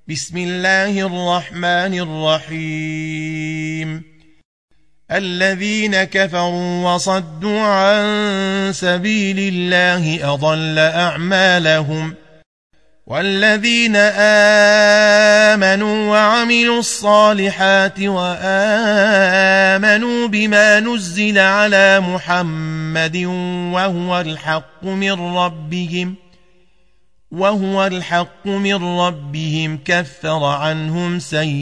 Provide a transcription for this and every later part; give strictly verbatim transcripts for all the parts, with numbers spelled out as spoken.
بسم الله الرحمن الرحيم الذين كفروا وصدوا عن سبيل الله أضل أعمالهم والذين آمنوا وعملوا الصالحات وآمنوا بما نزل على محمد وهو الحق من ربهم وهو الحق من ربهم كفر عنهم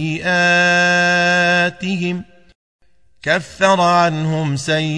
سيئاتهم كفر عنهم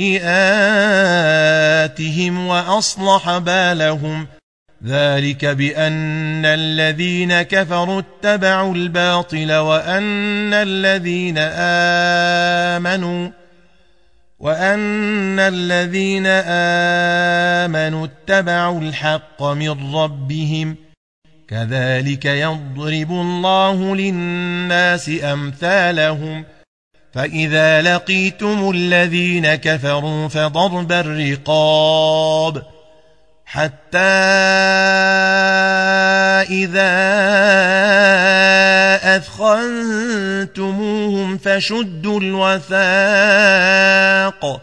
سيئاتهم وأصلح بالهم ذلك بأن الذين كفروا اتبعوا الباطل وأن الذين آمنوا وأن الذين آمنوا اتبعوا الحق من ربهم كذلك يضرب الله للناس أمثالهم فإذا لقيتم الذين كفروا فضرب الرقاب حتى إذا أثخنتموهم فشدوا الوثاق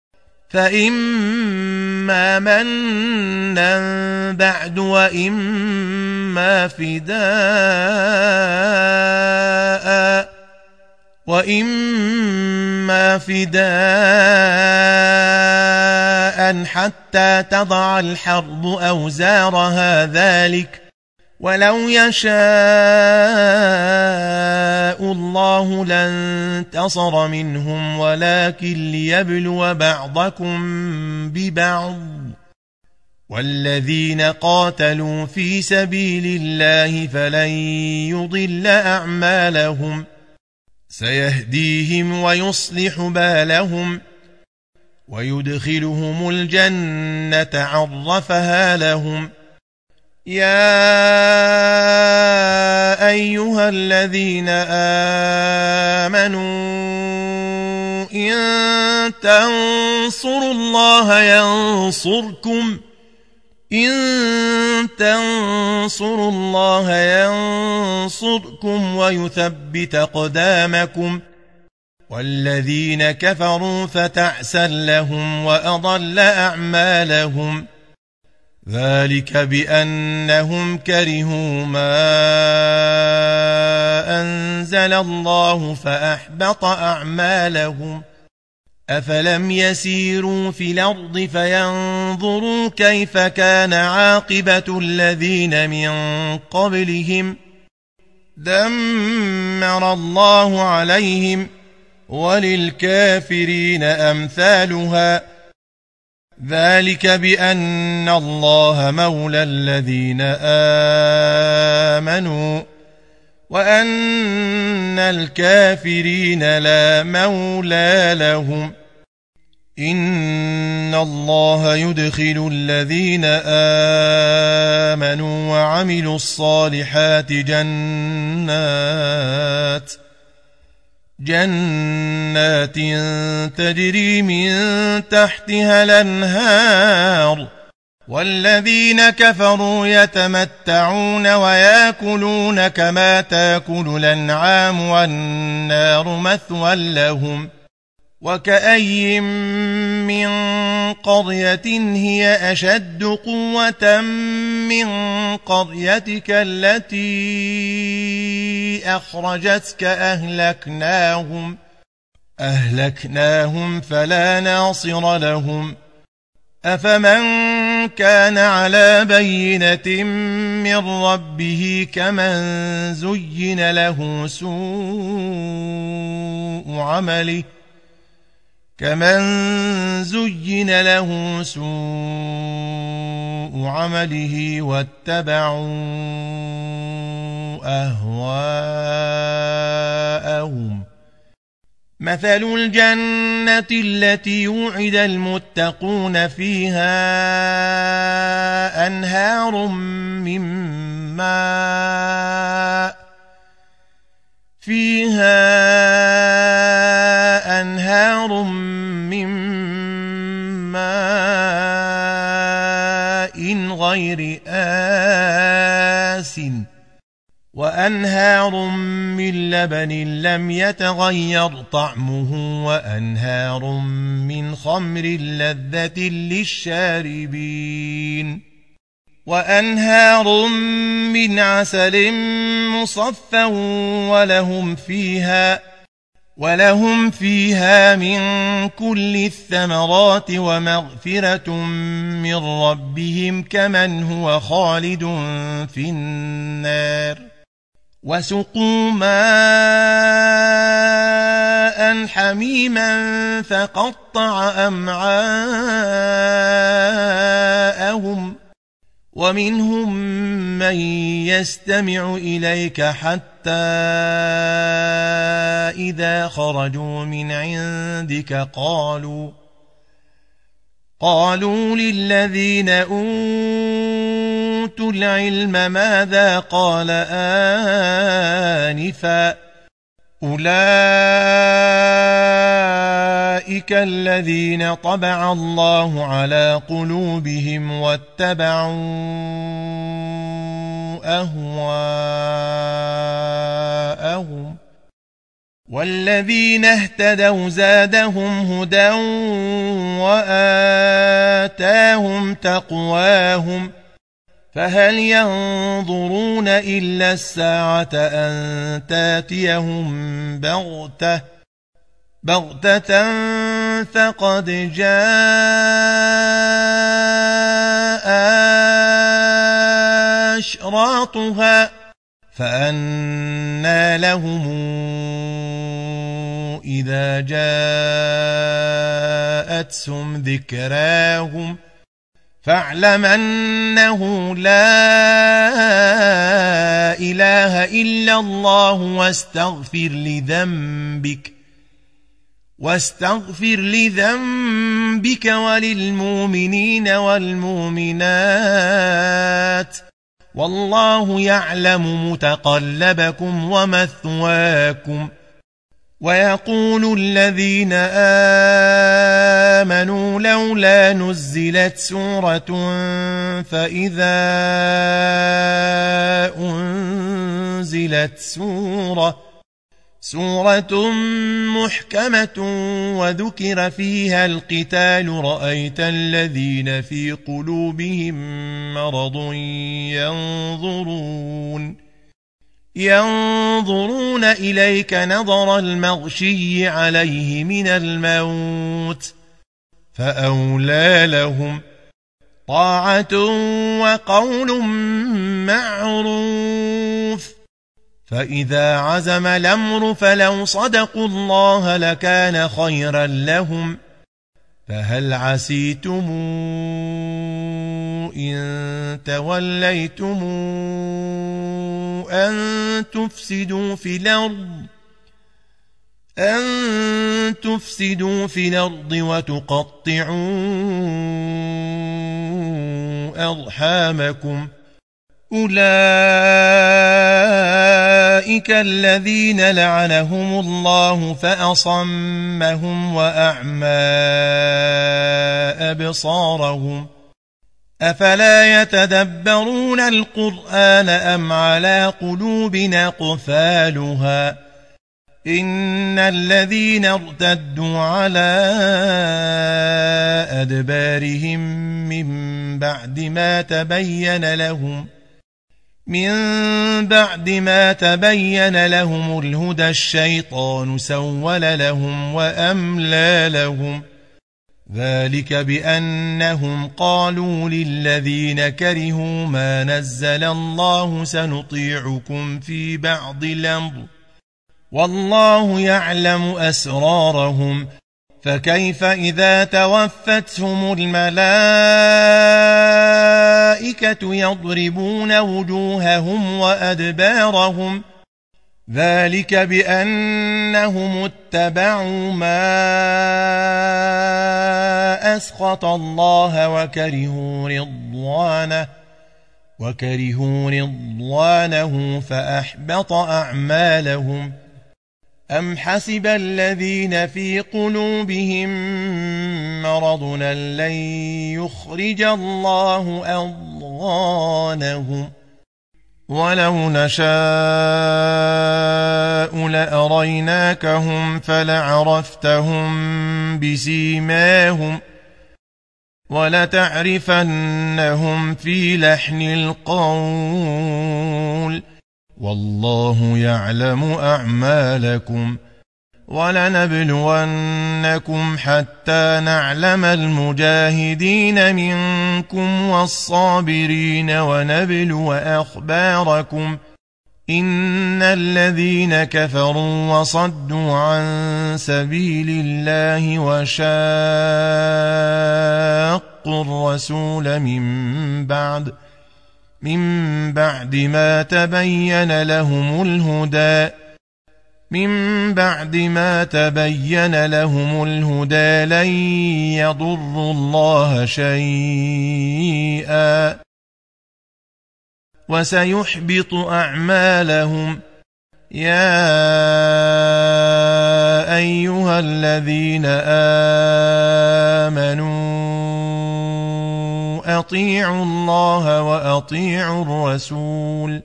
فإما منا بعد وإما فداء وإما فداء حتى تضع الحرب أوزارها ذلك ولو يشاء الله لانتصر منهم ولكن ليبلو بعضكم ببعض والذين قاتلوا في سبيل الله فلن يضل أعمالهم سيهديهم ويصلح بالهم ويدخلهم الجنة عرفها لهم يا أيها الذين آمنوا إن تنصروا الله ينصركم إن تنصروا الله ينصركم ويثبت أقدامكم والذين كفروا فتعسا لهم وأضل أعمالهم ذلك بأنهم كرهوا ما أنزل الله فأحبط أعمالهم أفلم يسيروا في الأرض فينظروا كيف كان عاقبة الذين من قبلهم دمر الله عليهم وللكافرين أمثالها ذلك بأن الله مولى الذين آمنوا وأن الكافرين لا مولى لهم إن الله يدخل الذين آمنوا وعملوا الصالحات جنات جنات تجري من تحتها الأنهار والذين كفروا يتمتعون ويأكلون كما تأكل الأنعام والنار مثوى لهم وكأي من قرية هي أشد قوة من قريتك التي أخرجتك أهلكناهم أهلكناهم فلا ناصر لهم أفمن كان على بينة من ربه كمن زين له سوء عمله كمن زين له سوء عمله واتبعوا أهواءهم مثل الجنة التي وعد المتقون فيها أنهار من ماء فيها أنهار من ماء غير آسٍ وأنهار من لبن لم يتغير طعمه وأنهار من خمر لذة للشاربين وأنهار من عسل مصفى ولهم فيها ولهم فيها من كل الثمرات ومغفرة من ربهم كمن هو خالد في النار وسقوا ماء حميما فقطع أمعاءهم ومنهم من يستمع إليك حتى إذا خرجوا من عندك قالوا قالوا للذين أوتوا العلم ماذا قال آنفا أولئك الذين طبع الله على قلوبهم واتبعوا أهواءهم والذين اهتدوا زادهم هدى وآتاهم تقواهم فهل ينظرون إلا الساعة أن تاتيهم بغتة بغتة فقد جاء أشراطها فأنى لهم إذا جاءتهم ذكراهم فاعلم أنه لا إله إلا الله واستغفر لذنبك واستغفر لذنبك وللمؤمنين والمؤمنات والله يعلم متقلبكم ومثواكم ويقول الذين آمنوا لولا نزلت سورة فإذا أنزلت سورة سورة محكمة وذكر فيها القتال رأيت الذين في قلوبهم مرض ينظرون ينظرون إليك نظر المغشي عليه من الموت فأولى لهم طاعة وقول معروف فإذا عزم الأمر فلو صدقوا الله لكان خيرا لهم فهل عسيتم إن توليتم أن تفسدوا في الأرض أن تفسدوا في الأرض وتقطعوا أرحامكم أولئك الذين لعنهم الله فأصمهم وأعمى أبصارهم أفلا يتدبرون القرآن أم على قلوب أقفالها إن الذين ارتدوا على أدبارهم من بعد ما تبين لهم من بعد ما تبين لهم الهدى الشيطان سول لهم وأملى لهم ذلك بأنهم قالوا للذين كرهوا ما نزل الله سنطيعكم في بعض الأمر والله يعلم أسرارهم فكيف إذا توفتهم الملائكة يضربون وجوههم وأدبارهم ذلك بأنهم اتبعوا ما أسخط الله وكرهوا رضوانه وكرهوا رضوانه فأحبط أعمالهم أم حسب الذين في قلوبهم مرض لن يخرج الله أضغانهم ولو نشاء لأريناكهم فلعرفتهم بسيماهم ولتعرفنهم في لحن القول والله يعلم أعمالكم ولنبلونكم حتى نعلم المجاهدين منكم والصابرين ونبلو أخباركم إن الذين كفروا وصدوا عن سبيل الله وشاقوا الرسول من بعد من بعد ما تبين لهم الهدى من بعد ما تبين لهم الهدى لن يضروا الله شيئا وسيحبط أعمالهم يا أيها الذين آمنوا أطيعوا الله وأطيعوا الرسول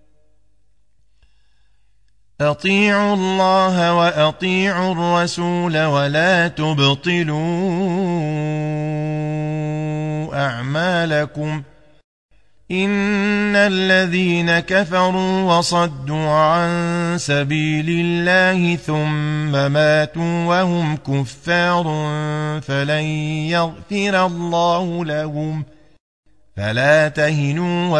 أطيعوا الله وأطيعوا الرسول ولا تبطلوا أعمالكم إن الذين كفروا وصدوا عن سبيل الله ثم ماتوا وهم كفار فلن يغفر الله لهم فلا تهنوا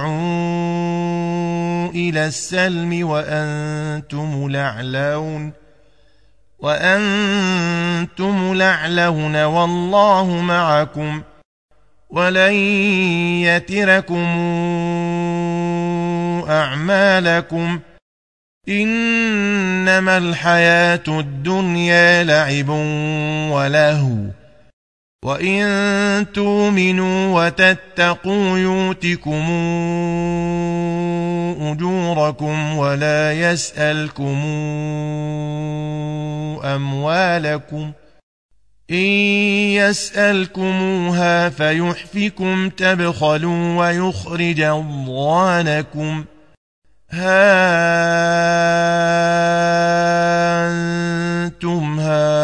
وتدعوا إلى السلم وأنتم الأعلون وأنتم الأعلون والله معكم ولن يتركم أعمالكم إنما الحياة الدنيا لعب ولهو وإن تؤمنوا وتتقوا يؤتكم أجوركم ولا يسألكم أموالكم إن يسألكموها فيحفكم تبخلوا ويخرج أضغانكم ها أنتم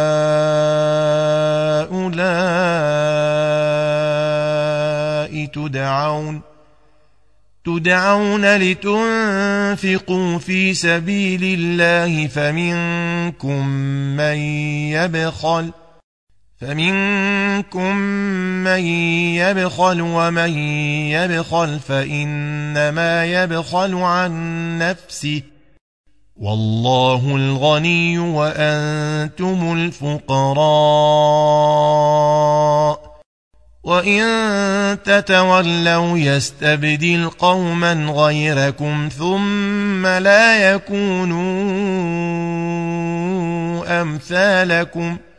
هؤلاء تدعون تدعون لتنفقوا في سبيل الله فمنكم من يبخل فمنكم من يبخل ومن يبخل فإنما يبخل عن نفسه والله الغني وأنتم الفقراء وإن تتولوا يستبدل قوما غيركم ثم لا يكونوا أمثالكم